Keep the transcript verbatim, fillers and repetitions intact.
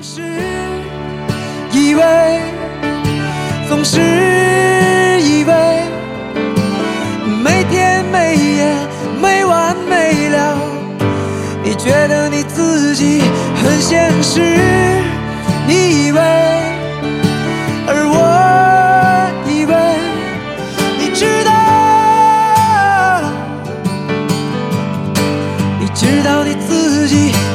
是以为，总是以为，每天每夜没完没了。你觉得你自己很现实，你以为，而我以为，你知道，你知道你自己